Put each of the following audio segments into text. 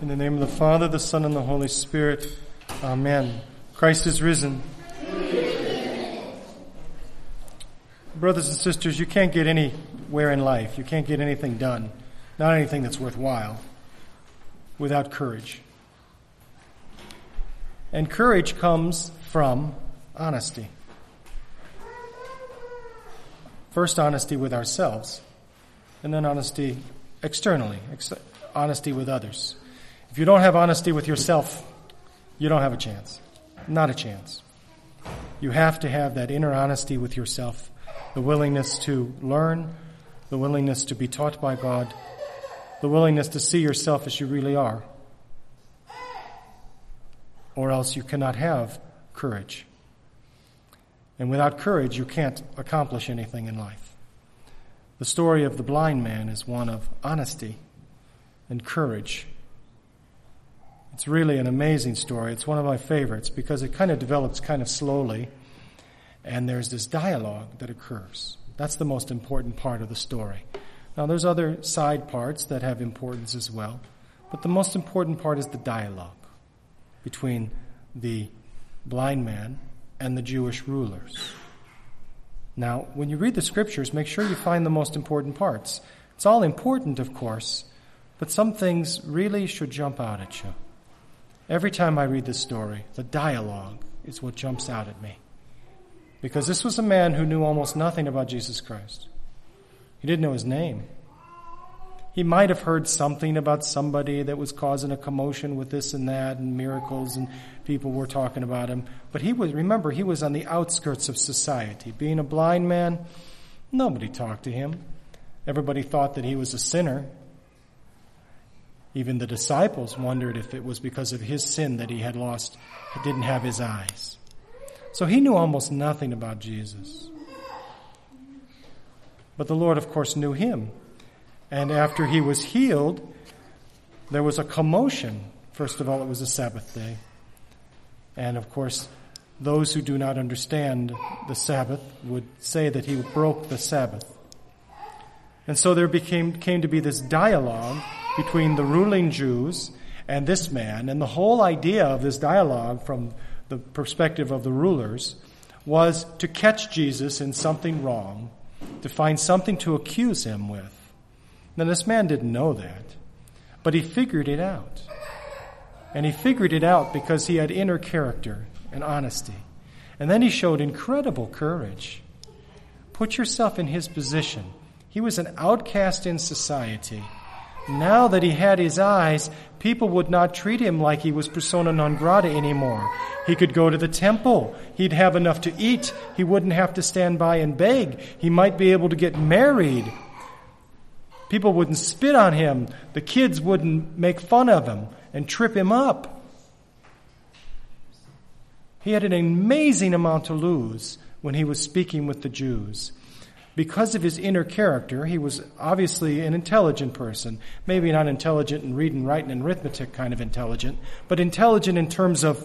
In the name of the Father, the Son, and the Holy Spirit. Amen. Christ is risen. Brothers and sisters, you can't get anywhere in life. You can't get anything done, not anything that's worthwhile, without courage. And courage comes from honesty. First, honesty with ourselves, and then honesty externally, honesty with others. If you don't have honesty with yourself, you don't have a chance. Not a chance. You have to have that inner honesty with yourself, the willingness to learn, the willingness to be taught by God, the willingness to see yourself as you really are. Or else you cannot have courage. And without courage, you can't accomplish anything in life. The story of the blind man is one of honesty and courage. It's really an amazing story. It's one of my favorites because it kind of develops kind of slowly, and there's this dialogue that occurs. That's the most important part of the story. Now, there's other side parts that have importance as well, but the most important part is the dialogue between the blind man and the Jewish rulers. Now, when you read the scriptures, make sure you find the most important parts. It's all important, of course, but some things really should jump out at you. Every time I read this story, the dialogue is what jumps out at me. Because this was a man who knew almost nothing about Jesus Christ. He didn't know his name. He might have heard something about somebody that was causing a commotion with this and that and miracles, and people were talking about him. But he was on the outskirts of society. Being a blind man, nobody talked to him. Everybody thought that he was a sinner. Even the disciples wondered if it was because of his sin that he didn't have his eyes. So he knew almost nothing about Jesus. But the Lord, of course, knew him. And after he was healed, there was a commotion. First of all, it was a Sabbath day. And of course, those who do not understand the Sabbath would say that he broke the Sabbath. And so there came to be this dialogue between the ruling Jews and this man. And the whole idea of this dialogue from the perspective of the rulers was to catch Jesus in something wrong, to find something to accuse him with. Now, this man didn't know that, but he figured it out. And he figured it out because he had inner character and honesty. And then he showed incredible courage. Put yourself in his position. He was an outcast in society. Now that he had his eyes, people would not treat him like he was persona non grata anymore. He could go to the temple. He'd have enough to eat. He wouldn't have to stand by and beg. He might be able to get married. People wouldn't spit on him. The kids wouldn't make fun of him and trip him up. He had an amazing amount to lose when he was speaking with the Jews. Because of his inner character, he was obviously an intelligent person. Maybe not intelligent in reading, writing, and arithmetic kind of intelligent, but intelligent in terms of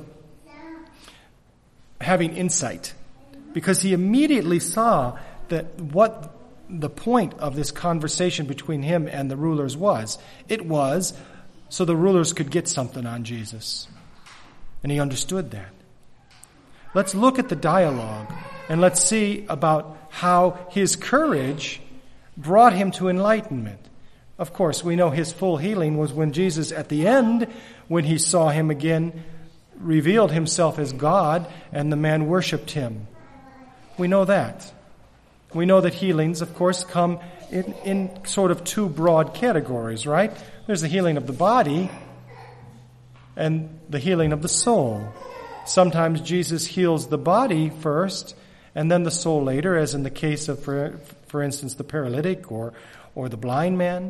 having insight. Because he immediately saw that what the point of this conversation between him and the rulers was. It was so the rulers could get something on Jesus. And he understood that. Let's look at the dialogue and let's see about how his courage brought him to enlightenment. Of course, we know his full healing was when Jesus, at the end, when he saw him again, revealed himself as God, and the man worshipped him. We know that. We know that healings, of course, come in sort of two broad categories, right? There's the healing of the body and the healing of the soul. Sometimes Jesus heals the body first and then the soul later, as in the case of, for instance, the paralytic or the blind man.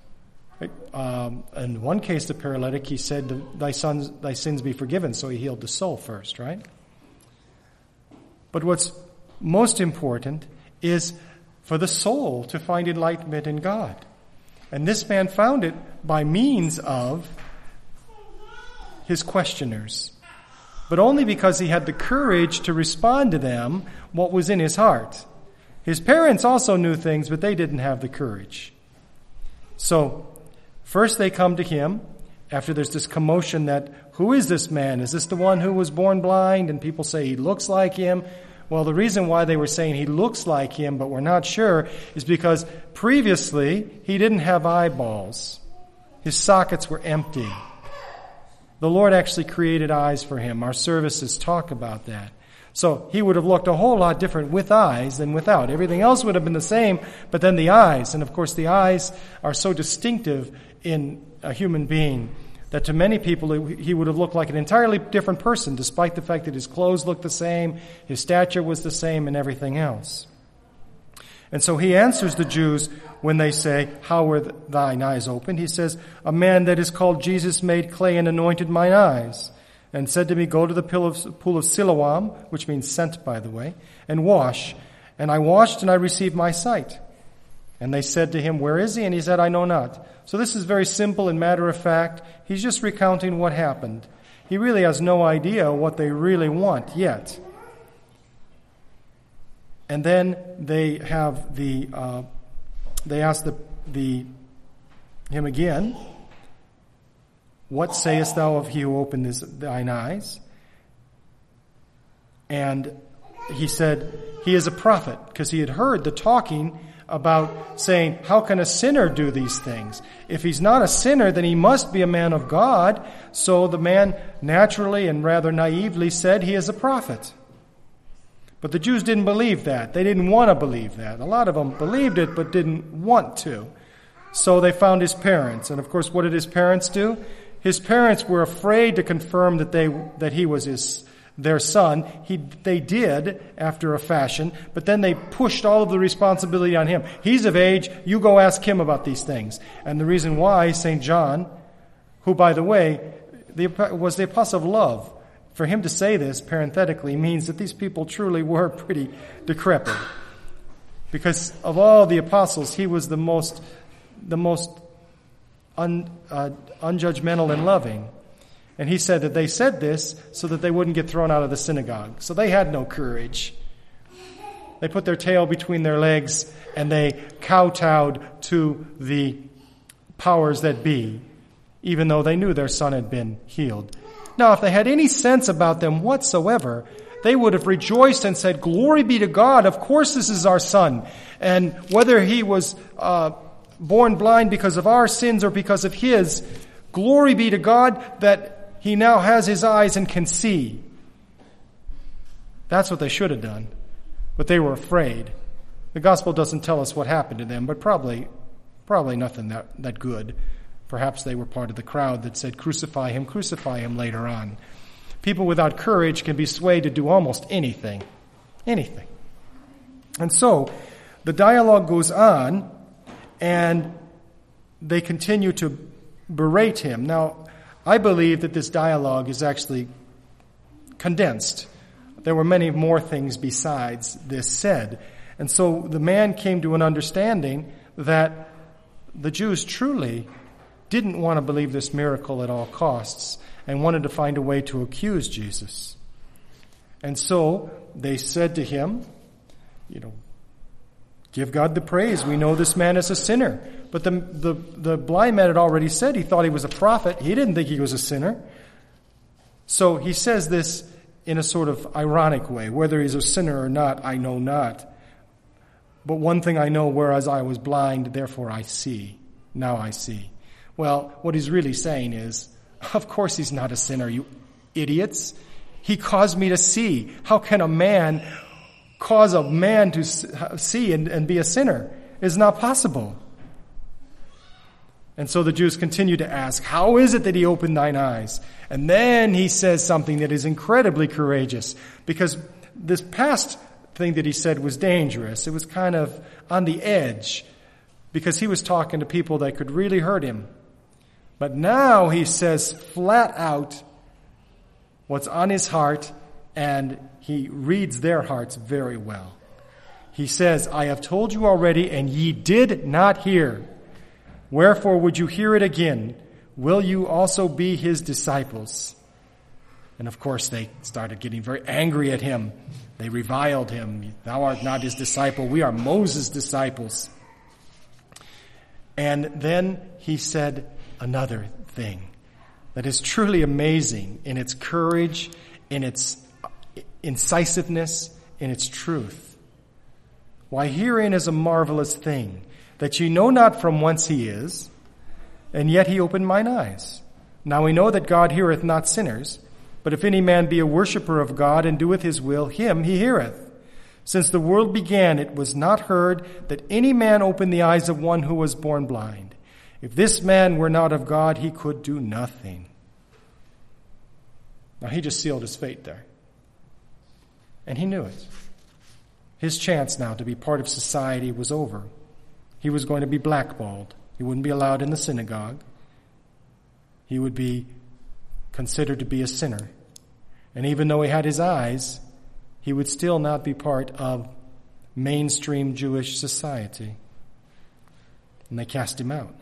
In one case, the paralytic, he said, thy sins be forgiven, so he healed the soul first, right? But what's most important is for the soul to find enlightenment in God. And this man found it by means of his questioners, but only because he had the courage to respond to them what was in his heart. His parents also knew things, but they didn't have the courage. So, first they come to him, after there's this commotion that, who is this man? Is this the one who was born blind? And people say he looks like him. Well, the reason why they were saying he looks like him, but we're not sure, is because previously he didn't have eyeballs. His sockets were empty. The Lord actually created eyes for him. Our services talk about that. So he would have looked a whole lot different with eyes than without. Everything else would have been the same, but then the eyes. And of course the eyes are so distinctive in a human being that to many people he would have looked like an entirely different person, despite the fact that his clothes looked the same, his stature was the same, and everything else. And so he answers the Jews when they say, how were thine eyes opened? He says, a man that is called Jesus made clay and anointed mine eyes, and said to me, go to the pool of Siloam, which means sent, by the way, and wash. And I washed and I received my sight. And they said to him, where is he? And he said, I know not. So this is very simple and matter of fact. He's just recounting what happened. He really has no idea what they really want yet. And then they have they ask him again, what sayest thou of he who opened thine eyes? And he said, he is a prophet, because he had heard the talking about saying, how can a sinner do these things? If he's not a sinner, then he must be a man of God. So the man naturally and rather naively said he is a prophet. But the Jews didn't believe that. They didn't want to believe that. A lot of them believed it, but didn't want to. So they found his parents. And of course, what did his parents do? His parents were afraid to confirm that he was their son. They did, after a fashion, but then they pushed all of the responsibility on him. He's of age, you go ask him about these things. And the reason why, St. John, who, by the way, was the apostle of love, for him to say this, parenthetically, means that these people truly were pretty decrepit. Because of all the apostles, he was the most unjudgmental and loving. And he said that they said this so that they wouldn't get thrown out of the synagogue. So they had no courage. They put their tail between their legs and they kowtowed to the powers that be, even though they knew their son had been healed. Now, if they had any sense about them whatsoever, they would have rejoiced and said, glory be to God, of course this is our son. And whether he was born blind because of our sins or because of his, glory be to God that he now has his eyes and can see. That's what they should have done. But they were afraid. The gospel doesn't tell us what happened to them, but probably nothing that good. Perhaps they were part of the crowd that said, crucify him later on. People without courage can be swayed to do almost anything. Anything. And so, the dialogue goes on, and they continue to berate him. Now, I believe that this dialogue is actually condensed. There were many more things besides this said. And so the man came to an understanding that the Jews truly didn't want to believe this miracle at all costs and wanted to find a way to accuse Jesus. And so they said to him, give God the praise. We know this man is a sinner. But the blind man had already said he thought he was a prophet. He didn't think he was a sinner. So he says this in a sort of ironic way. Whether he's a sinner or not, I know not. But one thing I know, whereas I was blind, therefore I see. Now I see. Well, what he's really saying is, of course he's not a sinner, you idiots. He caused me to see. How can a man cause a man to see and be a sinner? It's not possible. And so the Jews continue to ask, how is it that he opened thine eyes? And then he says something that is incredibly courageous, because this past thing that he said was dangerous. It was kind of on the edge, because he was talking to people that could really hurt him. But now he says flat out what's on his heart, and he reads their hearts very well. He says, I have told you already, and ye did not hear. Wherefore would you hear it again? Will you also be his disciples? And of course they started getting very angry at him. They reviled him. Thou art not his disciple. We are Moses' disciples. And then he said another thing. that is truly amazing in its courage, in its incisiveness, in its truth. Why, herein is a marvelous thing, that ye know not from whence he is, and yet he opened mine eyes. Now we know that God heareth not sinners, but if any man be a worshipper of God and doeth his will, him he heareth. Since the world began, it was not heard that any man opened the eyes of one who was born blind. If this man were not of God, he could do nothing. Now he just sealed his fate there. And he knew it. His chance now to be part of society was over. He was going to be blackballed. He wouldn't be allowed in the synagogue. He would be considered to be a sinner. And even though he had his eyes, he would still not be part of mainstream Jewish society. And they cast him out.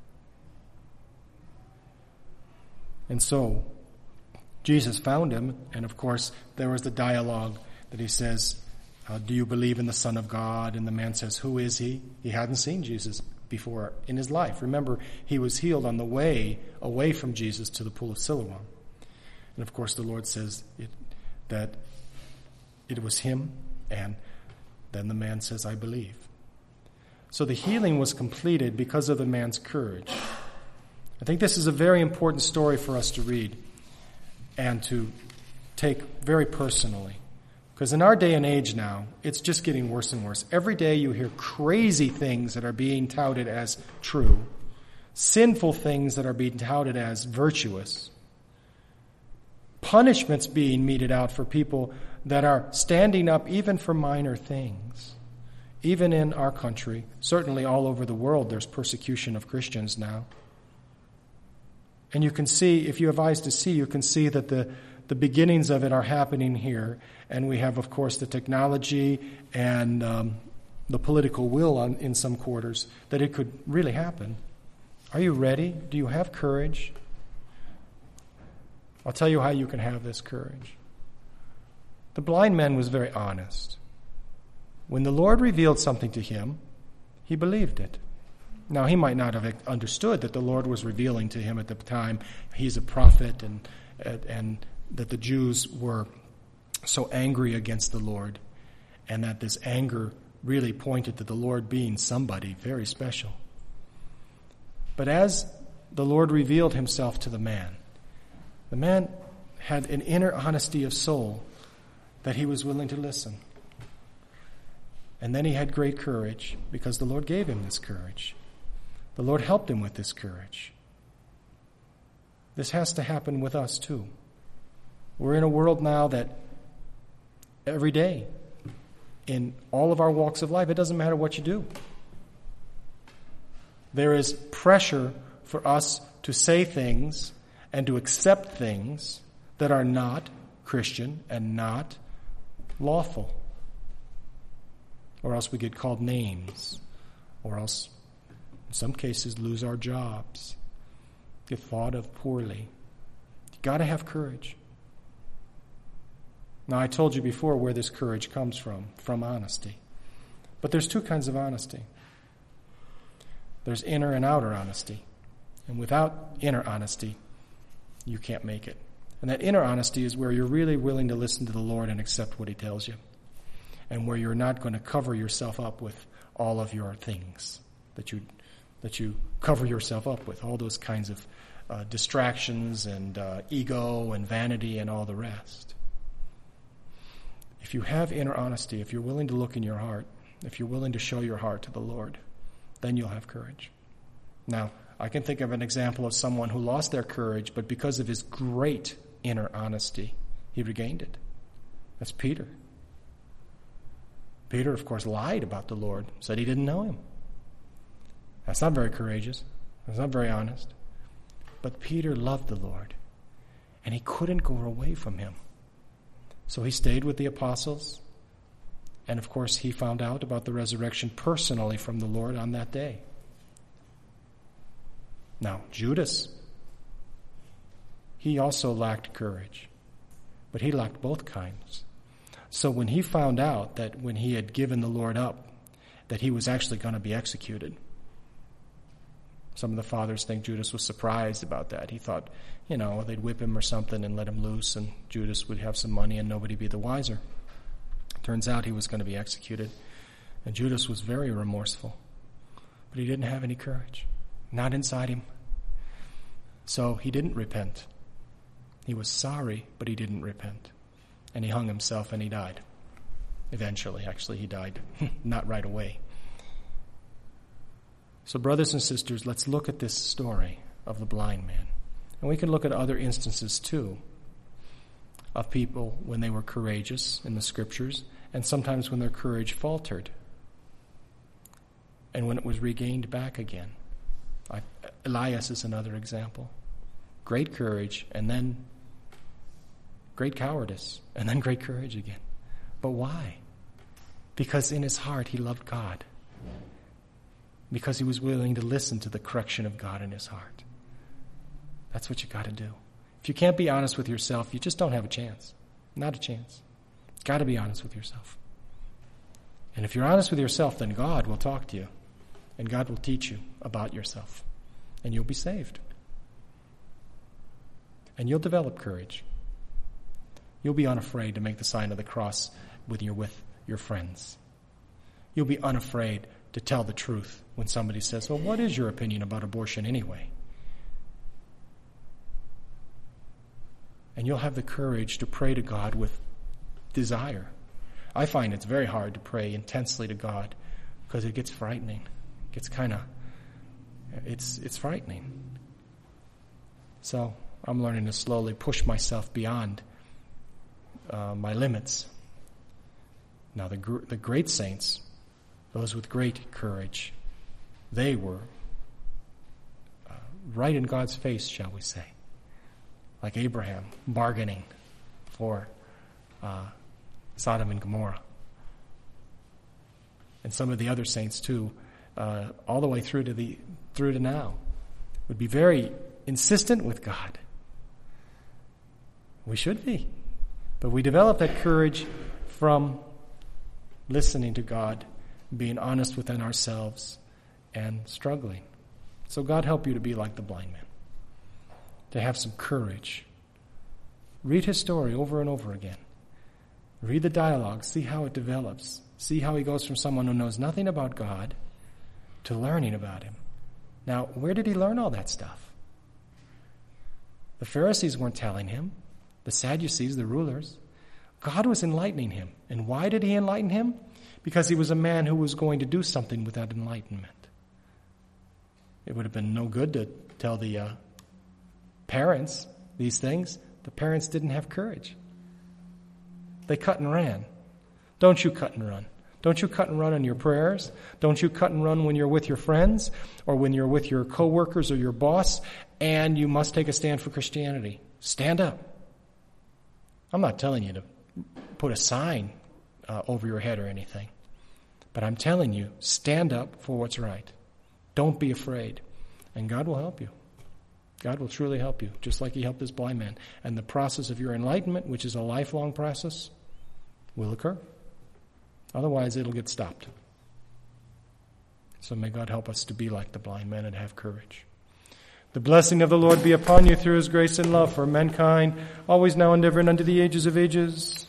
And so, Jesus found him, and of course, there was the dialogue that he says, do you believe in the Son of God? And the man says, who is he? He hadn't seen Jesus before in his life. Remember, he was healed on the way away from Jesus to the pool of Siloam. And of course, the Lord says that it was him, and then the man says, I believe. So the healing was completed because of the man's courage. I think this is a very important story for us to read and to take very personally. Because in our day and age now, it's just getting worse and worse. Every day you hear crazy things that are being touted as true, sinful things that are being touted as virtuous, punishments being meted out for people that are standing up even for minor things. Even in our country, certainly all over the world, there's persecution of Christians now. And you can see, if you have eyes to see, you can see that the beginnings of it are happening here. And we have, of course, the technology and the political will in some quarters that it could really happen. Are you ready? Do you have courage? I'll tell you how you can have this courage. The blind man was very honest. When the Lord revealed something to him, he believed it. Now, he might not have understood that the Lord was revealing to him at the time he's a prophet and that the Jews were so angry against the Lord and that this anger really pointed to the Lord being somebody very special. But as the Lord revealed himself to the man had an inner honesty of soul that he was willing to listen. And then he had great courage because the Lord gave him this courage. The Lord helped him with this courage. This has to happen with us too. We're in a world now that every day, in all of our walks of life, it doesn't matter what you do. There is pressure for us to say things and to accept things that are not Christian and not lawful. Or else we get called names. Or else, in some cases, lose our jobs. Get thought of poorly. You've got to have courage. Now, I told you before where this courage comes from honesty. But there's two kinds of honesty. There's inner and outer honesty. And without inner honesty, you can't make it. And that inner honesty is where you're really willing to listen to the Lord and accept what he tells you. And where you're not going to cover yourself up with all of your things that you cover yourself up with, all those kinds of distractions and ego and vanity and all the rest. If you have inner honesty, if you're willing to look in your heart, if you're willing to show your heart to the Lord, then you'll have courage. Now, I can think of an example of someone who lost their courage, but because of his great inner honesty, he regained it. That's Peter. Peter, of course, lied about the Lord, said he didn't know him. That's not very courageous. That's not very honest. But Peter loved the Lord, and he couldn't go away from him. So he stayed with the apostles, and of course he found out about the resurrection personally from the Lord on that day. Now, Judas, he also lacked courage, but he lacked both kinds. So when he found out that when he had given the Lord up, that he was actually going to be executed, Some of the fathers think Judas was surprised about that. He thought, they'd whip him or something and let him loose, and Judas would have some money and nobody be the wiser. Turns out he was going to be executed, and Judas was very remorseful. But he didn't have any courage, not inside him. So he didn't repent. He was sorry, but he didn't repent. And he hung himself and he died. Eventually, actually, he died. Not right away. So brothers and sisters, let's look at this story of the blind man. And we can look at other instances too of people when they were courageous in the scriptures, and sometimes when their courage faltered and when it was regained back again. Elias is another example. Great courage, and then great cowardice, and then great courage again. But why? Because in his heart he loved God. Because he was willing to listen to the correction of God in his heart. That's what you got to do. If you can't be honest with yourself, you just don't have a chance. Not a chance. Got to be honest with yourself. And if you're honest with yourself, then God will talk to you. And God will teach you about yourself. And you'll be saved. And you'll develop courage. You'll be unafraid to make the sign of the cross when you're with your friends. You'll be unafraid to tell the truth when somebody says, well, what is your opinion about abortion anyway? And you'll have the courage to pray to God with desire. I find it's very hard to pray intensely to God because it gets frightening. It gets it's frightening. So I'm learning to slowly push myself beyond my limits. Now the great saints, those with great courage, they were right in God's face, shall we say. Like Abraham, bargaining for Sodom and Gomorrah. And some of the other saints too, all the way through to now, would be very insistent with God. We should be. But we develop that courage from listening to God, being honest within ourselves, and struggling. So God help you to be like the blind man, to have some courage. Read his story over and over again. Read the dialogue, see how it develops. See how he goes from someone who knows nothing about God to learning about him. Now, where did he learn all that stuff? The Pharisees weren't telling him. The Sadducees, the rulers. God was enlightening him. And why did he enlighten him? Because he was a man who was going to do something with that enlightenment. It would have been no good to tell the parents these things. The parents didn't have courage. They cut and ran. Don't you cut and run. Don't you cut and run in your prayers. Don't you cut and run when you're with your friends or when you're with your coworkers or your boss, and you must take a stand for Christianity. Stand up. I'm not telling you to put a sign over your head or anything, but I'm telling you, stand up for what's right. Don't be afraid, and God will help you. God will truly help you, just like he helped this blind man. And the process of your enlightenment, which is a lifelong process, will occur. Otherwise, it'll get stopped. So may God help us to be like the blind man and have courage. The blessing of the Lord be upon you through his grace and love for mankind, always now and ever and unto the ages of ages.